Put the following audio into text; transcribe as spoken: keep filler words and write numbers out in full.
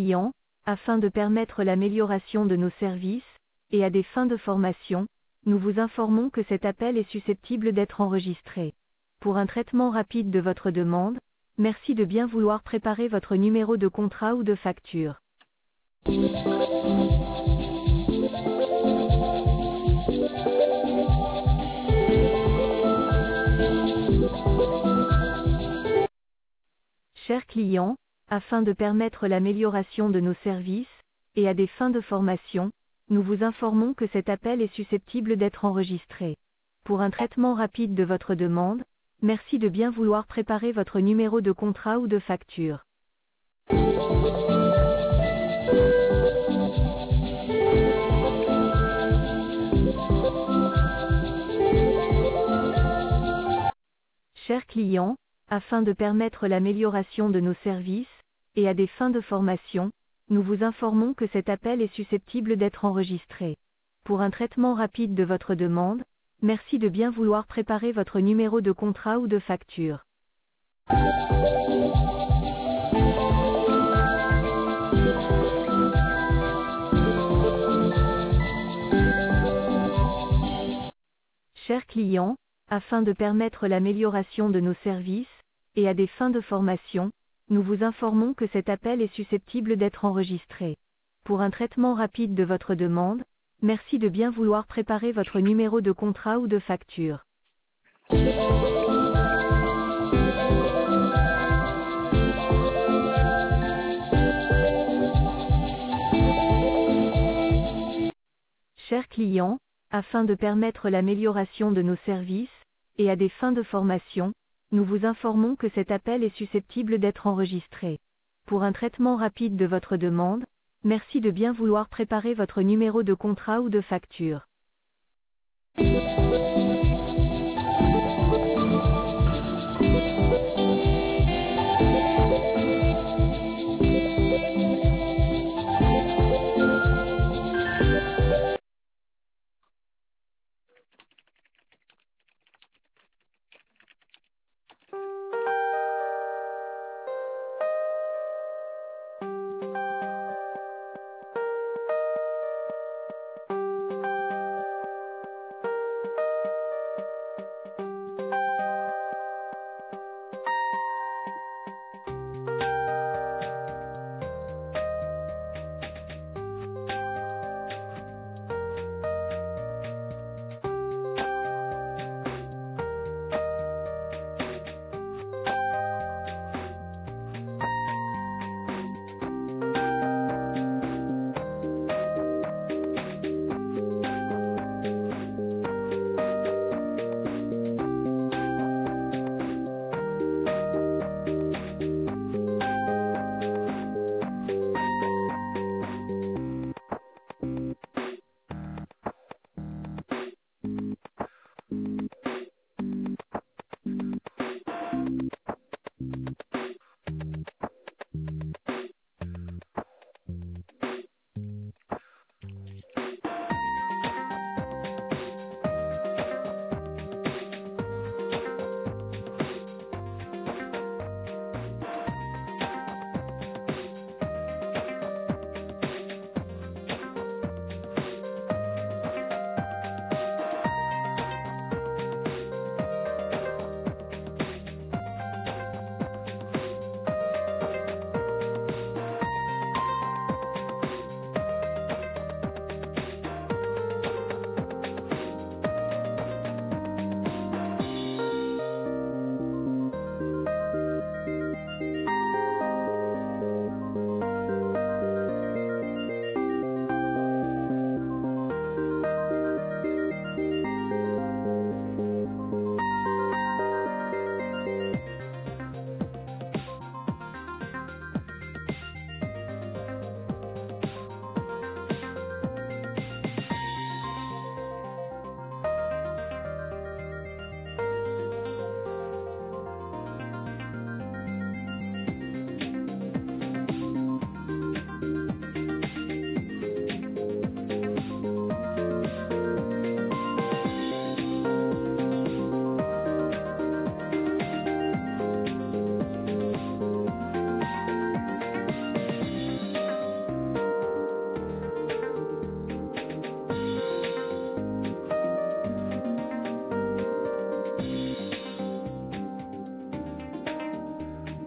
client, afin de permettre l'amélioration de nos services, et à des fins de formation, nous vous informons que cet appel est susceptible d'être enregistré. Pour un traitement rapide de votre demande, merci de bien vouloir préparer votre numéro de contrat ou de facture. Chers clients, afin de permettre l'amélioration de nos services, et à des fins de formation, nous vous informons que cet appel est susceptible d'être enregistré. Pour un traitement rapide de votre demande, merci de bien vouloir préparer votre numéro de contrat ou de facture. Chers clients, afin de permettre l'amélioration de nos services, et à des fins de formation, nous vous informons que cet appel est susceptible d'être enregistré. Pour un traitement rapide de votre demande, merci de bien vouloir préparer votre numéro de contrat ou de facture. Chers clients, afin de permettre l'amélioration de nos services, et à des fins de formation, nous vous informons que cet appel est susceptible d'être enregistré. Pour un traitement rapide de votre demande, merci de bien vouloir préparer votre numéro de contrat ou de facture. Chers clients, afin de permettre l'amélioration de nos services, et à des fins de formation, nous vous informons que cet appel est susceptible d'être enregistré. Pour un traitement rapide de votre demande, merci de bien vouloir préparer votre numéro de contrat ou de facture.